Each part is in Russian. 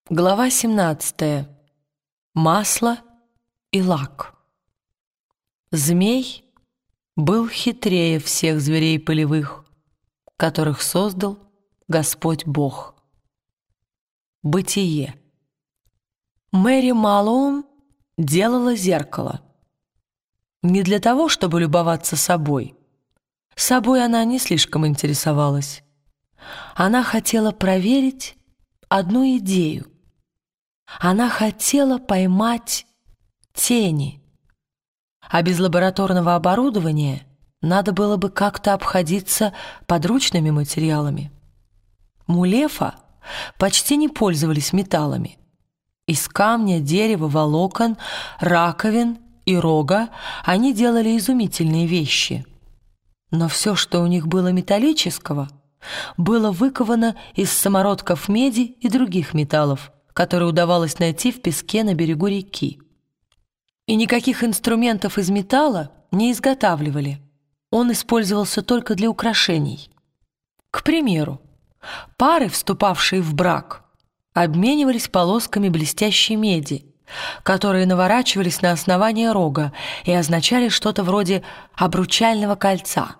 Глава 17. Масло и лак. Змей был хитрее всех зверей полевых, которых создал Господь Бог. Бытие. Мэри Малоун делала зеркало. Не для того, чтобы любоваться собой. Собой она не слишком интересовалась. Она хотела проверить одну идею. Она хотела поймать тени. А без лабораторного оборудования надо было бы как-то обходиться подручными материалами. Мулефа почти не пользовались металлами. Из камня, дерева, волокон, раковин и рога они делали изумительные вещи. Но все, что у них было металлического, было выковано из самородков меди и других металлов, которые удавалось найти в песке на берегу реки. И никаких инструментов из металла не изготавливали. Он использовался только для украшений. К примеру, пары, вступавшие в брак, обменивались полосками блестящей меди, которые наворачивались на основание рога и означали что-то вроде обручального кольца.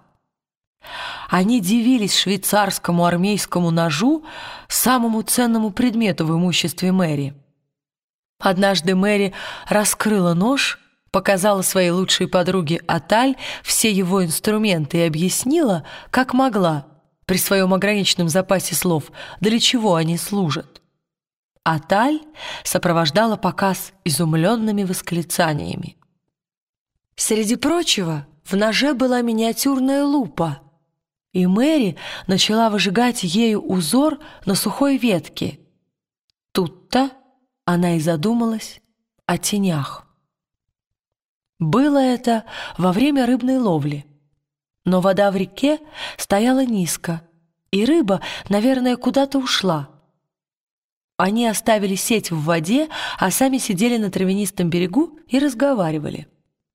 Они дивились швейцарскому армейскому ножу, самому ценному предмету в имуществе Мэри. Однажды Мэри раскрыла нож, показала своей лучшей подруге Аталь все его инструменты и объяснила, как могла, при своем ограниченном запасе слов, для чего они служат. Аталь сопровождала показ изумленными восклицаниями. Среди прочего, в ноже была миниатюрная лупа, и Мэри начала выжигать ею узор на сухой ветке. Тут-то она и задумалась о тенях. Было это во время рыбной ловли, но вода в реке стояла низко, и рыба, наверное, куда-то ушла. Они оставили сеть в воде, а сами сидели на травянистом берегу и разговаривали.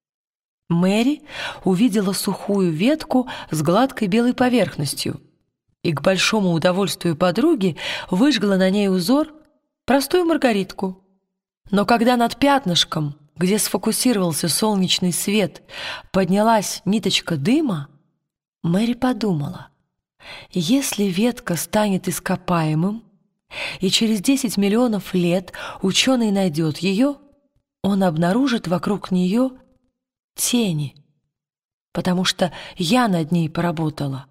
Мэри увидела сухую ветку с гладкой белой поверхностью и к большому удовольствию подруги выжгла на ней узор, простую маргаритку. Но когда над пятнышком, где сфокусировался солнечный свет, поднялась ниточка дыма, Мэри подумала, если ветка станет ископаемым, и через 10 миллионов лет ученый найдет ее, он обнаружит вокруг нее тени, потому что я над ней поработала.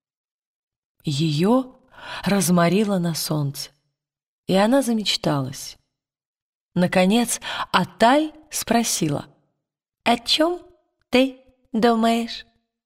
Ее разморило на солнце, и она замечталась. Наконец Аталь спросила: «О чем ты думаешь?»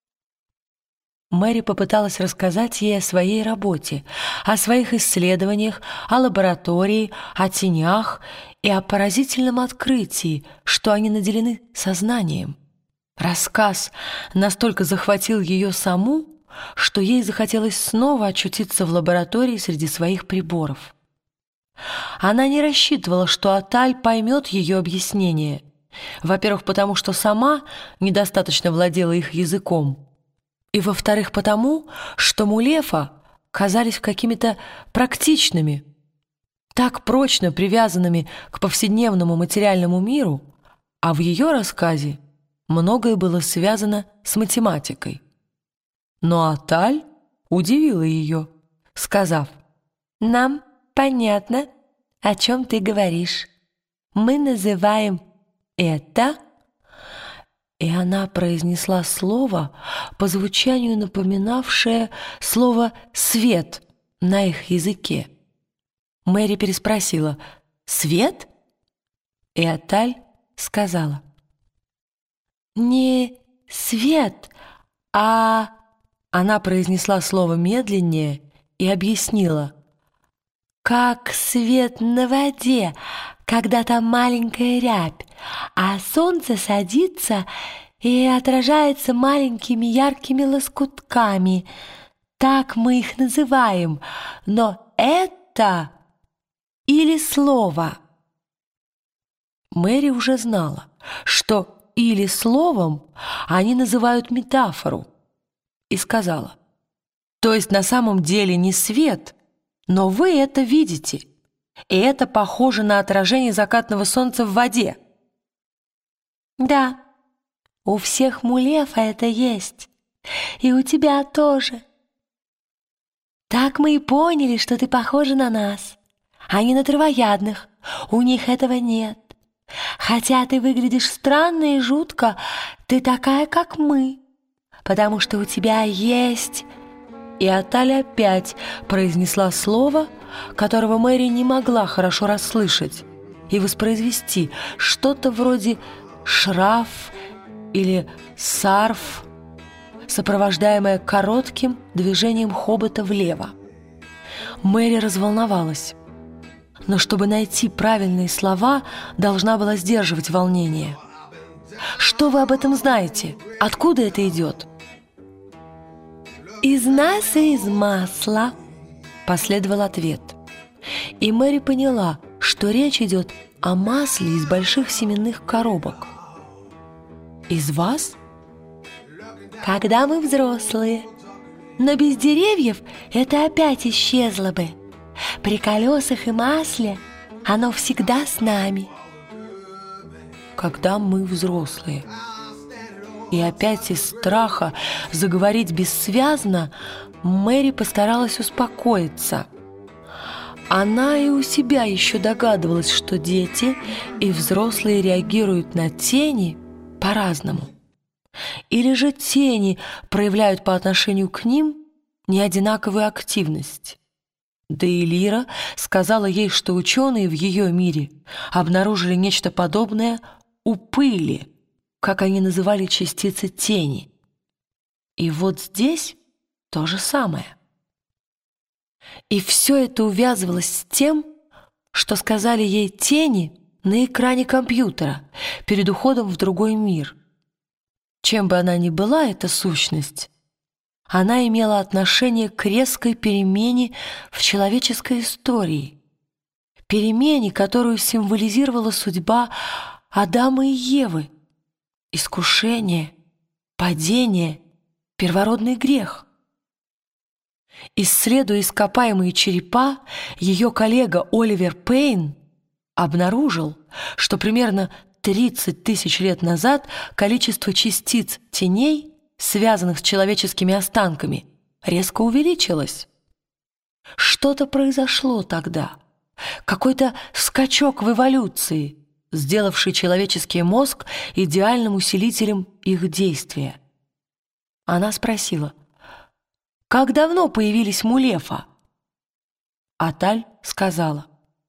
Мэри попыталась рассказать ей о своей работе, о своих исследованиях, о лаборатории, о тенях и о поразительном открытии, что они наделены сознанием. Рассказ настолько захватил ее саму, что ей захотелось снова очутиться в лаборатории среди своих приборов. Она не рассчитывала, что Аталь поймет ее объяснение. Во-первых, потому что сама недостаточно владела их языком, и во-вторых, потому что мулефа казались какими-то практичными, так прочно привязанными к повседневному материальному миру, а в ее рассказе многое было связано с математикой. Но Аталь удивила ее, сказав: «Нам понятно, о чем ты говоришь. Мы называем это...» И она произнесла слово, по звучанию напоминавшее слово «свет» на их языке. Мэри переспросила: «Свет?» И Аталь сказала: «Не свет, а...» Она произнесла слово медленнее и объяснила: «Как свет на воде, когда там маленькая рябь, а солнце садится и отражается маленькими яркими лоскутками. Так мы их называем, но это или слово». Мэри уже знала, что или словом они называют метафору, и сказала: «То есть на самом деле не свет, но вы это видите. и это похоже на отражение закатного солнца в воде. Да, у всех мулефа это есть, и у тебя тоже. Так мы и поняли, что ты похожа на нас, а не на травоядных. У них этого нет. Хотя ты выглядишь странно и жутко, ты такая, как мы, потому что у тебя есть...» И Аталь опять произнесла слово, которого Мэри не могла хорошо расслышать и воспроизвести, что-то вроде «шраф» или «сарф», сопровождаемое коротким движением хобота влево. Мэри разволновалась, но чтобы найти правильные слова, должна была сдерживать волнение. «Что вы об этом знаете? Откуда это идет?» «Из нас и из масла», — последовал ответ. И Мэри поняла, что речь идет о масле из больших семенных коробок. «Из вас?» «Когда мы взрослые. Но без деревьев это опять исчезло бы. При колесах и масле оно всегда с нами». «Когда мы взрослые». И опять из страха заговорить бессвязно Мэри постаралась успокоиться. Она и у себя еще догадывалась, что дети и взрослые реагируют на тени по-разному. Или же тени проявляют по отношению к ним неодинаковую активность. Да и Лира сказала ей, что ученые в ее мире обнаружили нечто подобное у пыли, как они называли частицы тени. И вот здесь то же самое. И все это увязывалось с тем, что сказали ей тени на экране компьютера перед уходом в другой мир. Чем бы она ни была, эта сущность, она имела отношение к резкой перемене в человеческой истории, перемене, которую символизировала судьба Адама и Евы, искушение, падение, первородный грех. Исследуя ископаемые черепа, ее коллега Оливер Пейн обнаружил, что примерно 30 тысяч лет назад количество частиц теней, связанных с человеческими останками, резко увеличилось. Что-то произошло тогда, какой-то скачок в эволюции, сделавший человеческий мозг идеальным усилителем их действия. Она спросила: «Как давно появились мулефа?» Аталь сказала: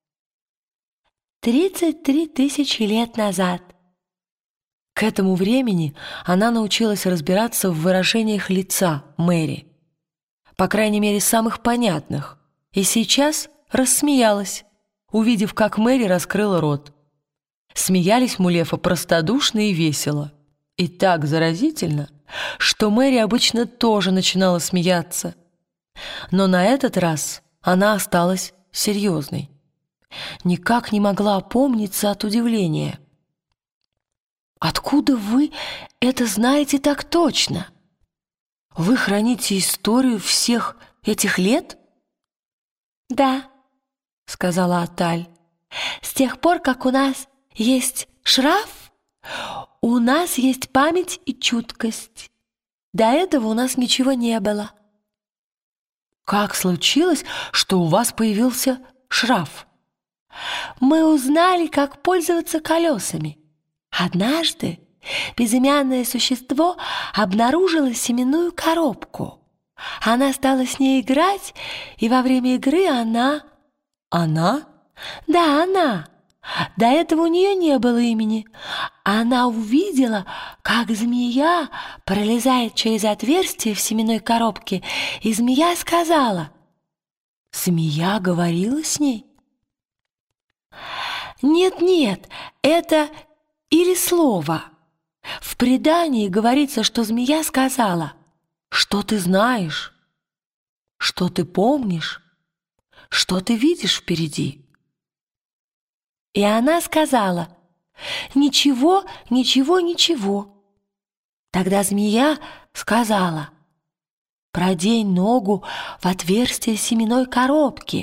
33 тысячи лет назад. К этому времени она научилась разбираться в выражениях лица Мэри, по крайней мере, самых понятных, и сейчас рассмеялась, увидев, как Мэри раскрыла рот. Смеялись мулефа простодушно и весело, и так заразительно, что Мэри обычно тоже начинала смеяться. Но на этот раз она осталась серьезной. Никак не могла опомниться от удивления. «Откуда вы это знаете так точно? Вы храните историю всех этих лет?» «Да», — сказала Аталь, — «с тех пор, как у нас есть шраф, у нас есть память и чуткость. До этого у нас ничего не было». «Как случилось, что у вас появился шраф?» «Мы узнали, как пользоваться колесами. Однажды безымянное существо обнаружило семенную коробку. Она стала с ней играть, и во время игры она...» «Она?» «Да, она. До этого у нее не было имени. Она увидела, как змея пролезает через отверстие в семенной коробке, и змея сказала...» «Змея говорила с ней?» «Нет, это или слово. В предании говорится, что змея сказала: что ты знаешь, что ты помнишь, что ты видишь впереди». И она сказала: «Ничего, ничего, ничего». Тогда змея сказала: «Продень ногу в отверстие семенной коробки,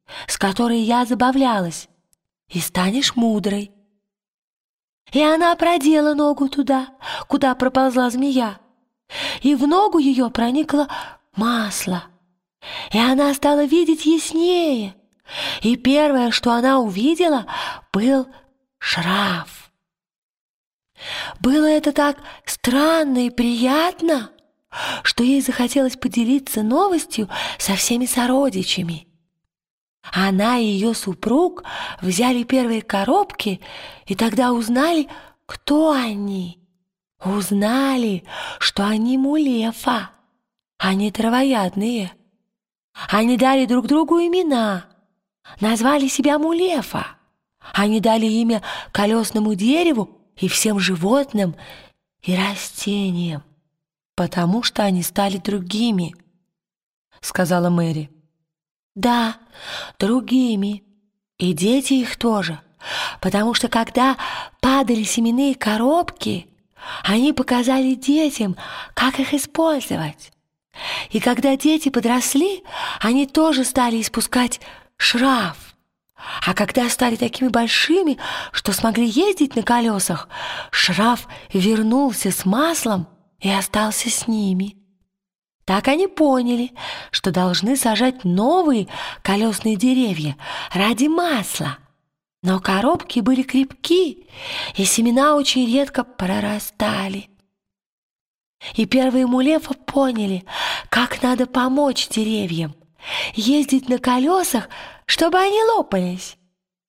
с которой я забавлялась, и станешь мудрой». И она продела ногу туда, куда проползла змея, и в ногу ее проникло масло, и она стала видеть яснее, и первое, что она увидела, был шраф. Было это так странно и приятно, что ей захотелось поделиться новостью со всеми сородичами. Она и ее супруг взяли первые коробки и тогда узнали, кто они. Узнали, что они мулефа, они травоядные. Они дали друг другу имена, назвали себя мулефа. Они дали имя колесному дереву и всем животным и растениям, потому что они стали другими, сказала Мэри. Да, другими, и дети их тоже, потому что когда падали семенные коробки, они показали детям, как их использовать. И когда дети подросли, они тоже стали испускать шраф. А когда стали такими большими, что смогли ездить на колесах, шраф вернулся с маслом и остался с ними. Так они поняли, что должны сажать новые колесные деревья ради масла. Но коробки были крепки, и семена очень редко прорастали. И первые мулефа поняли, как надо помочь деревьям, ездить на колесах, чтобы они лопались.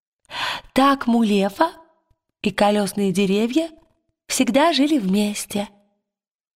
Так мулефа и колесные деревья всегда жили вместе.